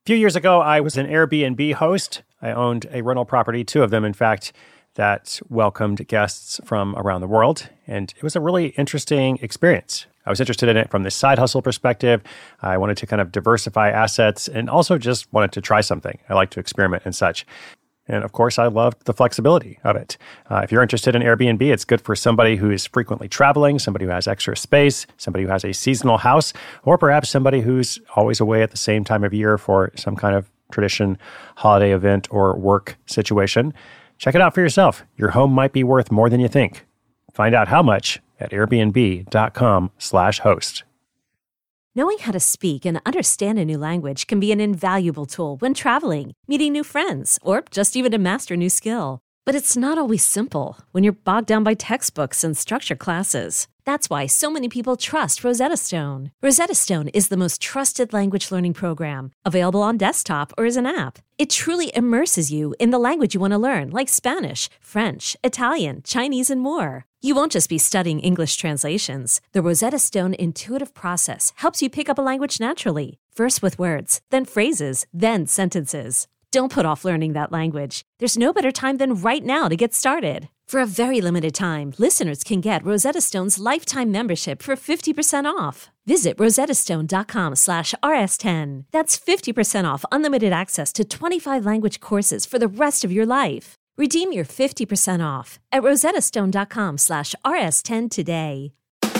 few years ago, I was an Airbnb host. I owned a rental property, two of them, in fact, that welcomed guests from around the world. And it was a really interesting experience. I was interested in it from the side hustle perspective. I wanted to kind of diversify assets and also just wanted to try something. I like to experiment and such. And of course, I loved the flexibility of it. If you're interested in Airbnb, it's good for somebody who is frequently traveling, somebody who has extra space, somebody who has a seasonal house, or perhaps somebody who's always away at the same time of year for some kind of tradition, holiday event, or work situation. Check it out for yourself. Your home might be worth more than you think. Find out how much at airbnb.com/host. Knowing how to speak and understand a new language can be an invaluable tool when traveling, meeting new friends, or just even to master a new skill. But it's not always simple when you're bogged down by textbooks and structured classes. That's why so many people trust Rosetta Stone. Rosetta Stone is the most trusted language learning program, available on desktop or as an app. It truly immerses you in the language you want to learn, like Spanish, French, Italian, Chinese, and more. You won't just be studying English translations. The Rosetta Stone intuitive process helps you pick up a language naturally, first with words, then phrases, then sentences. Don't put off learning that language. There's no better time than right now to get started. For a very limited time, listeners can get Rosetta Stone's lifetime membership for 50% off. Visit rosettastone.com/rs10. That's 50% off unlimited access to 25 language courses for the rest of your life. Redeem your 50% off at rosettastone.com/rs10 today.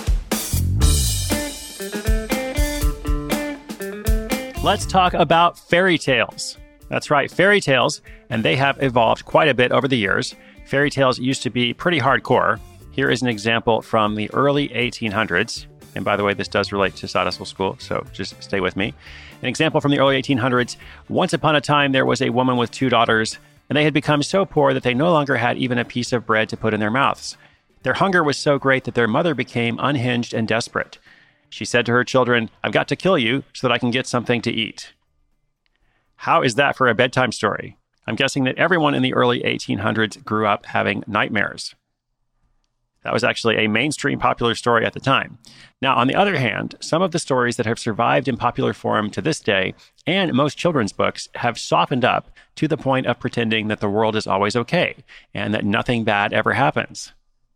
Let's talk about fairy tales. That's right, fairy tales, and they have evolved quite a bit over the years. Fairy tales used to be pretty hardcore. Here is an example from the early 1800s. And by the way, this does relate to Side Hustle School, so just stay with me. An example from the early 1800s. Once upon a time, there was a woman with two daughters, and they had become so poor that they no longer had even a piece of bread to put in their mouths. Their hunger was so great that their mother became unhinged and desperate. She said to her children, "I've got to kill you so that I can get something to eat." How is that for a bedtime story? I'm guessing that everyone in the early 1800s grew up having nightmares. That was actually a mainstream popular story at the time. Now, on the other hand, some of the stories that have survived in popular form to this day, and most children's books, have softened up to the point of pretending that the world is always okay and that nothing bad ever happens.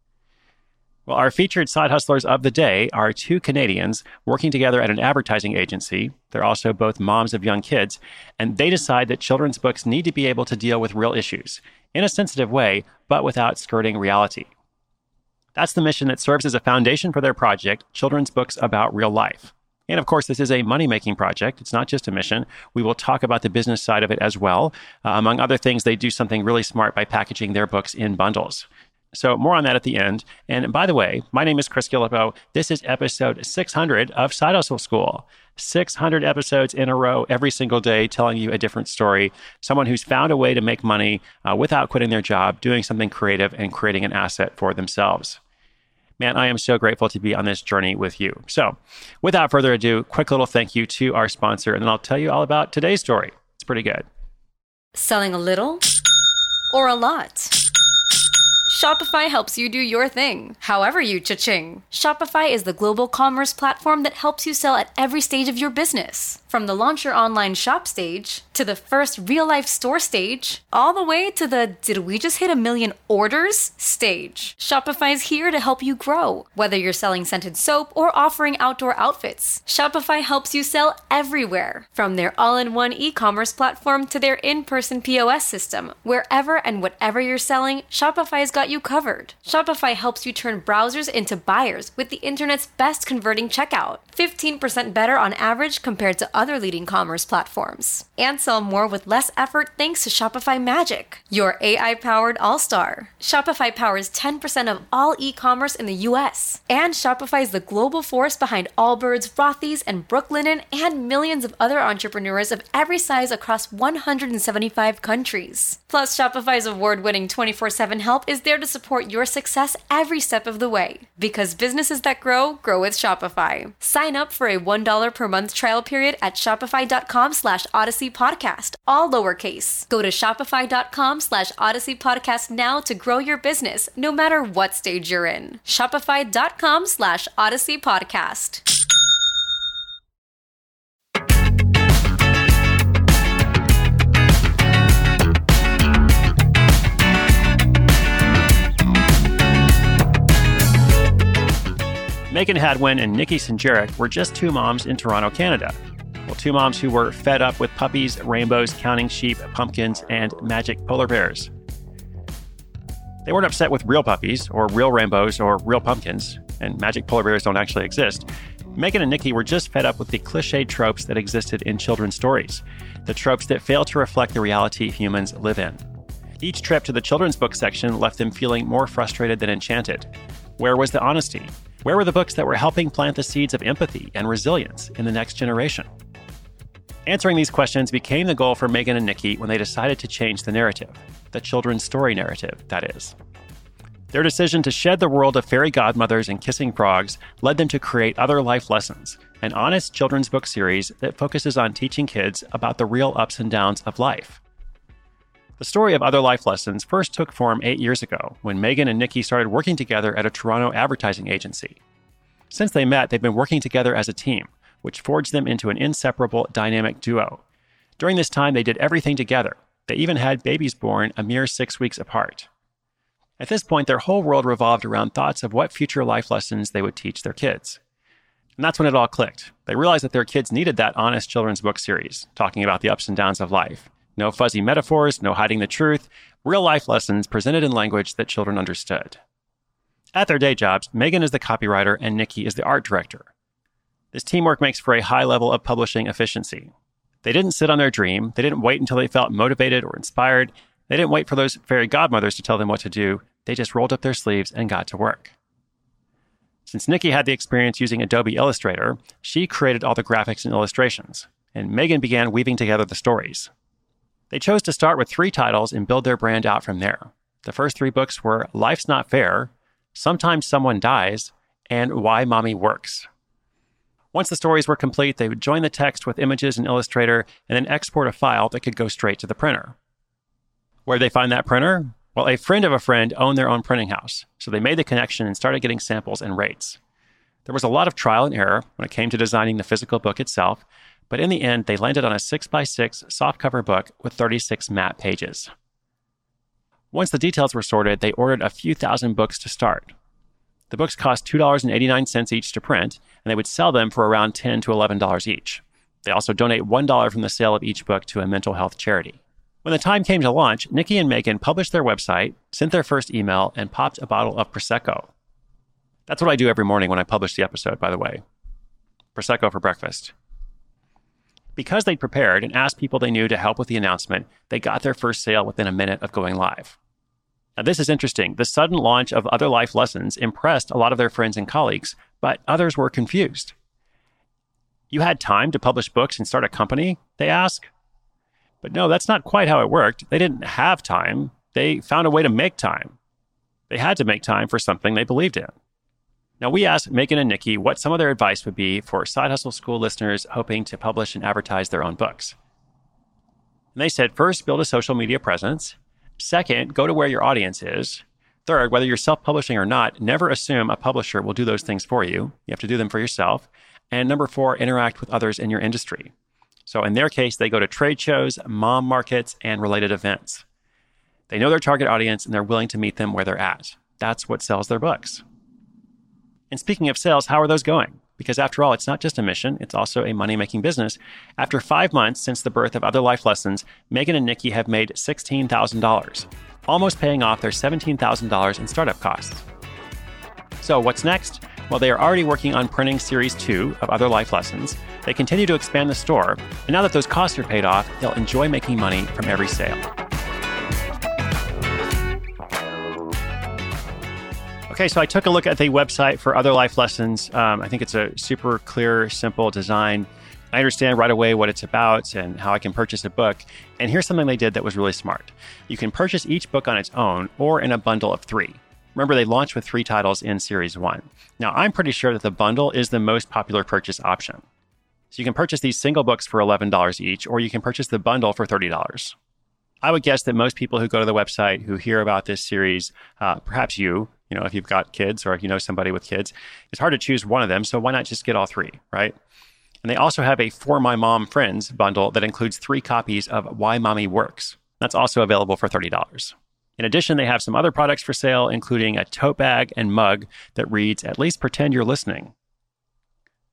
Well, our featured side hustlers of the day are two Canadians working together at an advertising agency. They're also both moms of young kids, and they decide that children's books need to be able to deal with real issues in a sensitive way, but without skirting reality. That's the mission that serves as a foundation for their project, Children's Books About Real Life. And of course, this is a money-making project. It's not just a mission. We will talk about the business side of it as well. Among other things, they do something really smart by packaging their books in bundles. So more on that at the end. And by the way, my name is Chris Guillebeau. This is episode 600 of Side Hustle School. 600 episodes in a row every single day telling you a different story. Someone who's found a way to make money without quitting their job, doing something creative and creating an asset for themselves. Man, I am so grateful to be on this journey with you. So without further ado, quick little thank you to our sponsor, and then I'll tell you all about today's story. It's pretty good. Selling a little or a lot? Shopify helps you do your thing, however you cha-ching. Shopify is the global commerce platform that helps you sell at every stage of your business. From the launch your online shop stage, to the first real-life store stage, all the way to the did we just hit 1 million orders stage. Shopify's here to help you grow. Whether you're selling scented soap or offering outdoor outfits, Shopify helps you sell everywhere. From their all-in-one e-commerce platform to their in-person POS system, wherever and whatever you're selling, Shopify's got you covered. Shopify helps you turn browsers into buyers with the internet's best converting checkout. 15% better on average compared to other leading commerce platforms. And sell more with less effort thanks to Shopify Magic, your AI-powered all-star. Shopify powers 10% of all e-commerce in the US. And Shopify is the global force behind Allbirds, Rothy's, and Brooklinen, and millions of other entrepreneurs of every size across 175 countries. Plus, Shopify's award-winning 24/7 help is there to support your success every step of the way. Because businesses that grow, grow with Shopify. Sign up for a $1 per month trial period at shopify.com/Odyssey Podcast, all lowercase. Go to shopify.com/Odyssey Podcast now to grow your business, no matter what stage you're in. Shopify.com/Odyssey Podcast. Megan Hadwin and Nikki Sinjeric were just two moms in Toronto, Canada. Well, two moms who were fed up with puppies, rainbows, counting sheep, pumpkins, and magic polar bears. They weren't upset with real puppies or real rainbows or real pumpkins, and magic polar bears don't actually exist. Megan and Nikki were just fed up with the cliched tropes that existed in children's stories, the tropes that fail to reflect the reality humans live in. Each trip to the children's book section left them feeling more frustrated than enchanted. Where was the honesty? Where were the books that were helping plant the seeds of empathy and resilience in the next generation? Answering these questions became the goal for Megan and Nikki when they decided to change the narrative, the children's story narrative, that is. Their decision to shed the world of fairy godmothers and kissing frogs led them to create Other Life Lessons, an honest children's book series that focuses on teaching kids about the real ups and downs of life. The story of Other Life Lessons first took form 8 years ago when Megan and Nikki started working together at a Toronto advertising agency. Since they met, they've been working together as a team, which forged them into an inseparable dynamic duo. During this time, they did everything together. They even had babies born a mere 6 weeks apart. At this point, their whole world revolved around thoughts of what future life lessons they would teach their kids. And that's when it all clicked. They realized that their kids needed that honest children's book series, talking about the ups and downs of life. No fuzzy metaphors, no hiding the truth, real life lessons presented in language that children understood. At their day jobs, Megan is the copywriter and Nikki is the art director. This teamwork makes for a high level of publishing efficiency. They didn't sit on their dream. They didn't wait until they felt motivated or inspired. They didn't wait for those fairy godmothers to tell them what to do. They just rolled up their sleeves and got to work. Since Nikki had the experience using Adobe Illustrator, she created all the graphics and illustrations, and Megan began weaving together the stories. They chose to start with 3 titles and build their brand out from there. The first 3 books were Life's Not Fair, Sometimes Someone Dies, and Why Mommy Works. Once the stories were complete, they would join the text with images in Illustrator and then export a file that could go straight to the printer. Where'd they find that printer? Well, a friend of a friend owned their own printing house, so they made the connection and started getting samples and rates. There was a lot of trial and error when it came to designing the physical book itself, but in the end, they landed on a 6x6 softcover book with 36 matte pages. Once the details were sorted, they ordered a few thousand books to start. The books cost $2.89 each to print, and they would sell them for around $10 to $11 each. They also donate $1 from the sale of each book to a mental health charity. When the time came to launch, Nikki and Megan published their website, sent their first email, and popped a bottle of Prosecco. That's what I do every morning when I publish the episode, by the way. Prosecco for breakfast. Because they'd prepared and asked people they knew to help with the announcement, they got their first sale within a minute of going live. Now, this is interesting. The sudden launch of Other Life Lessons impressed a lot of their friends and colleagues, but others were confused. You had time to publish books and start a company, they ask? But no, that's not quite how it worked. They didn't have time. They found a way to make time. They had to make time for something they believed in. Now, we asked Megan and Nikki what some of their advice would be for Side Hustle School listeners hoping to publish and advertise their own books. And they said, first, build a social media presence. Second, go to where your audience is. Third, whether you're self-publishing or not, never assume a publisher will do those things for you. You have to do them for yourself. And number 4, interact with others in your industry. So in their case, they go to trade shows, mom markets, and related events. They know their target audience and they're willing to meet them where they're at. That's what sells their books. And speaking of sales, how are those going? Because after all, it's not just a mission, it's also a money-making business. After 5 months since the birth of Other Life Lessons, Megan and Nikki have made $16,000, almost paying off their $17,000 in startup costs. So what's next? Well, they are already working on printing Series 2 of Other Life Lessons. They continue to expand the store, and now that those costs are paid off, they'll enjoy making money from every sale. Okay, so I took a look at the website for Other Life Lessons. I think it's a super clear, simple design. I understand right away what it's about and how I can purchase a book. And here's something they did that was really smart. You can purchase each book on its own or in a bundle of 3. Remember, they launched with 3 titles in Series 1. Now, I'm pretty sure that the bundle is the most popular purchase option. So you can purchase these single books for $11 each, or you can purchase the bundle for $30. I would guess that most people who go to the website who hear about this series, perhaps you know, if you've got kids or if you know somebody with kids, it's hard to choose one of them. So why not just get all 3, right? And they also have a For My Mom Friends bundle that includes 3 copies of Why Mommy Works. That's also available for $30. In addition, they have some other products for sale, including a tote bag and mug that reads, "At least pretend you're listening."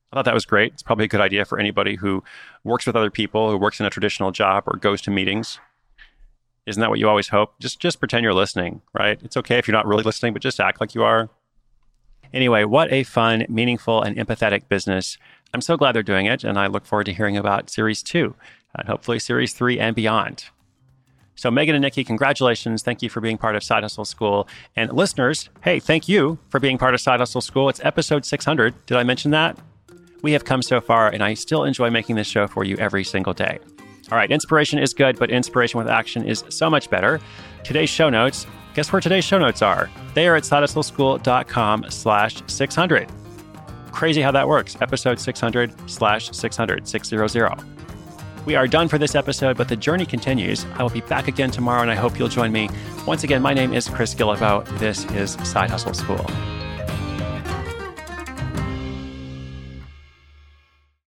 I thought that was great. It's probably a good idea for anybody who works with other people, who works in a traditional job or goes to meetings. Isn't that what you always hope? Just pretend you're listening, right? It's okay if you're not really listening, but just act like you are. Anyway, what a fun, meaningful, and empathetic business. I'm so glad they're doing it, and I look forward to hearing about Series 2, and hopefully Series 3 and beyond. So Megan and Nikki, congratulations. Thank you for being part of Side Hustle School. And listeners, hey, thank you for being part of Side Hustle School. It's episode 600. Did I mention that? We have come so far, and I still enjoy making this show for you every single day. All right, inspiration is good, but inspiration with action is so much better. Today's show notes, guess where today's show notes are? They are at sidehustleschool.com/600. Crazy how that works. Episode 600/600, 600. We are done for this episode, but the journey continues. I will be back again tomorrow, and I hope you'll join me. Once again, my name is Chris Guillebeau. This is Side Hustle School.